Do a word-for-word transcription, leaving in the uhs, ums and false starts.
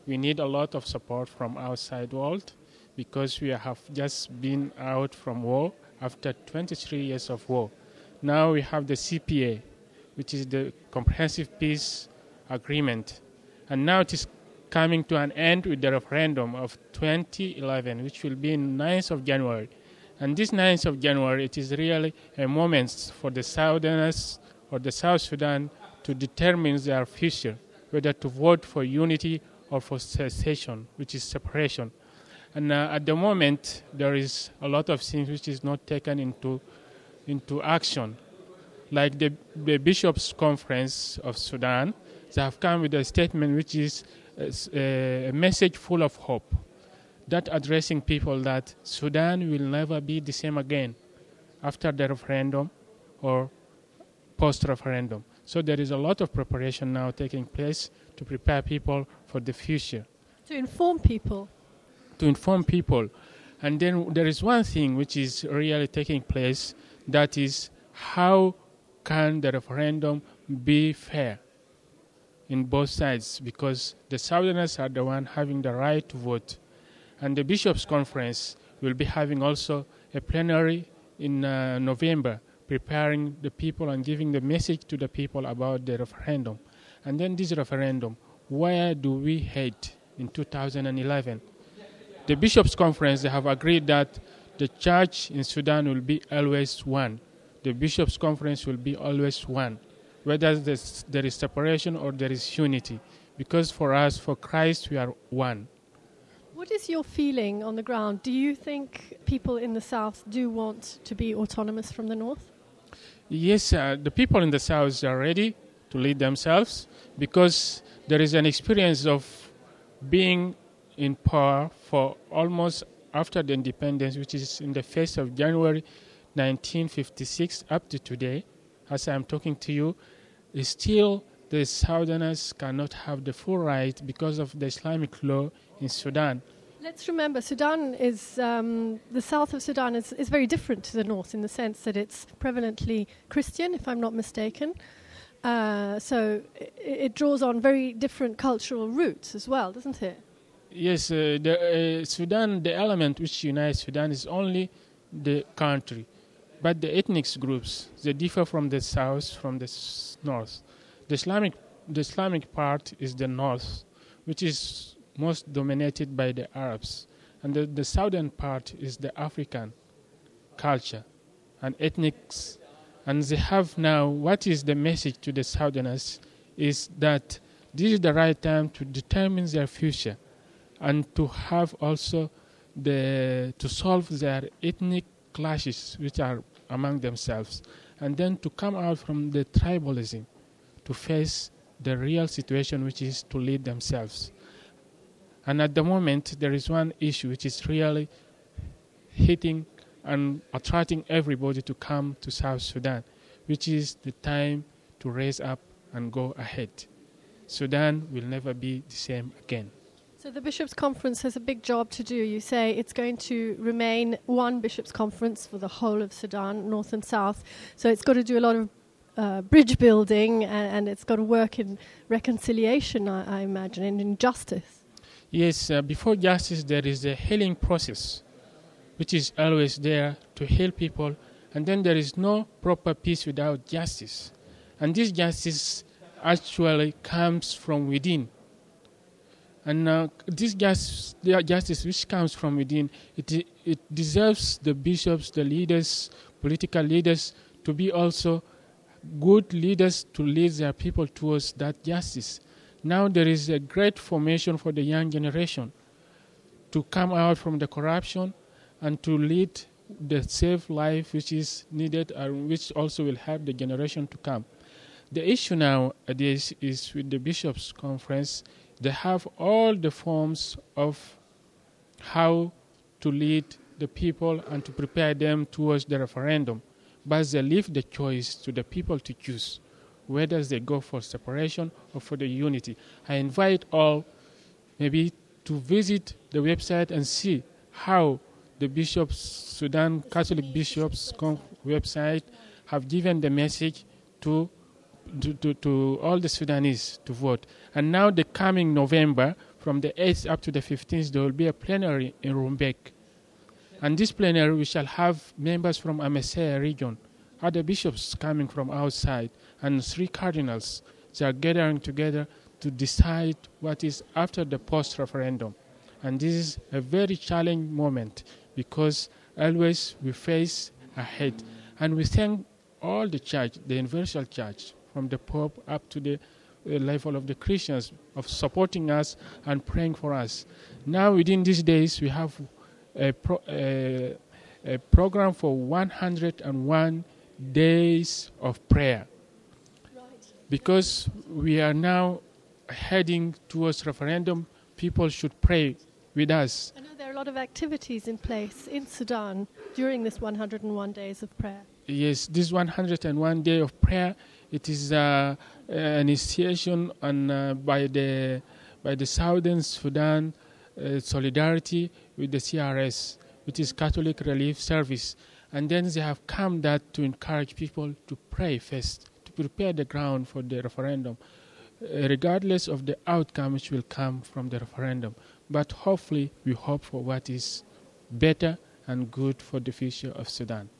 we need a lot of support from outside world because we have just been out from war after twenty-three years of war. Now we have the C P A, which is the Comprehensive Peace Agreement. And now it is coming to an end with the referendum of twenty eleven, which will be on ninth of January. And this ninth of January, it is really a moment for the Southerners or the South Sudan to determine their future, whether to vote for unity or for secession, which is separation. And uh, at the moment, there is a lot of things which is not taken into into action. Like the, the Bishops' Conference of Sudan, they have come with a statement which is a, a message full of hope, that addressing people that Sudan will never be the same again after the referendum or post-referendum. So there is a lot of preparation now taking place to prepare people for the future. To inform people? To inform people. And then there is one thing which is really taking place, that is how can the referendum be fair in both sides, because the Southerners are the one having the right to vote. And the Bishops' Conference will be having also a plenary in uh, November, preparing the people and giving the message to the people about the referendum. And then this referendum, where do we head in two thousand eleven? The Bishops' Conference, they have agreed that the church in Sudan will be always one. The Bishops' Conference will be always one, whether there is separation or there is unity. Because for us, for Christ, we are one. What is your feeling on the ground? Do you think people in the south do want to be autonomous from the north? Yes, uh, the people in the south are ready to lead themselves because there is an experience of being in power for almost after the independence, which is in the first of January nineteen fifty-six up to today. As I am talking to you, still the Southerners cannot have the full right because of the Islamic law in Sudan. Let's remember, Sudan is, um, the south of Sudan is, is very different to the north in the sense that it's prevalently Christian, if I'm not mistaken. Uh, so it, it draws on very different cultural roots as well, doesn't it? Yes, uh, the, uh, Sudan, the element which unites Sudan is only the country. But the ethnic groups, they differ from the south, from the s- north. The Islamic, the Islamic part is the north, which is most dominated by the Arabs. And the, the southern part is the African culture and ethnics. And they have now, what is the message to the Southerners is that this is the right time to determine their future and to have also the, to solve their ethnic clashes which are among themselves, and then to come out from the tribalism to face the real situation, which is to lead themselves. And at the moment, there is one issue which is really hitting and attracting everybody to come to South Sudan, which is the time to raise up and go ahead. Sudan will never be the same again. So the Bishops' Conference has a big job to do. You say it's going to remain one Bishops' Conference for the whole of Sudan, north and south. So it's got to do a lot of uh, bridge building, and, and it's got to work in reconciliation, I, I imagine, and in justice. Yes, uh, before justice there is a healing process, which is always there to heal people. And then there is no proper peace without justice. And this justice actually comes from within. And uh, this justice, justice which comes from within, it, it deserves the bishops, the leaders, political leaders, to be also good leaders to lead their people towards that justice. Now there is a great formation for the young generation to come out from the corruption and to lead the safe life which is needed and which also will help the generation to come. The issue nowadays is with the Bishops' Conference. They have all the forms of how to lead the people and to prepare them towards the referendum. But they leave the choice to the people to choose whether they go for separation or for the unity. I invite all maybe to visit the website and see how the bishops, Sudan Catholic Bishops' website have given the message to To, to, to all the Sudanese to vote. And now the coming November from the eighth up to the fifteenth, there will be a plenary in Rumbek. And this plenary, we shall have members from Amasea region, other bishops coming from outside, and three cardinals. They are gathering together to decide what is after the post-referendum. And this is a very challenging moment because always we face ahead. And we thank all the church, the universal church, from the Pope up to the uh, level of the Christians, of supporting us and praying for us. Now, within these days, we have a, pro, a, a program for one hundred one days of prayer. Right. Because we are now heading towards referendum, people should pray with us. I know there are a lot of activities in place in Sudan during this one hundred one days of prayer. Yes, this one hundred one day of prayer, it is uh, an initiation on, uh, by the by the Southern Sudan uh, solidarity with the C R S, which is Catholic Relief Service. And then they have come that to encourage people to pray first, to prepare the ground for the referendum, uh, regardless of the outcome which will come from the referendum. But hopefully, we hope for what is better and good for the future of Sudan.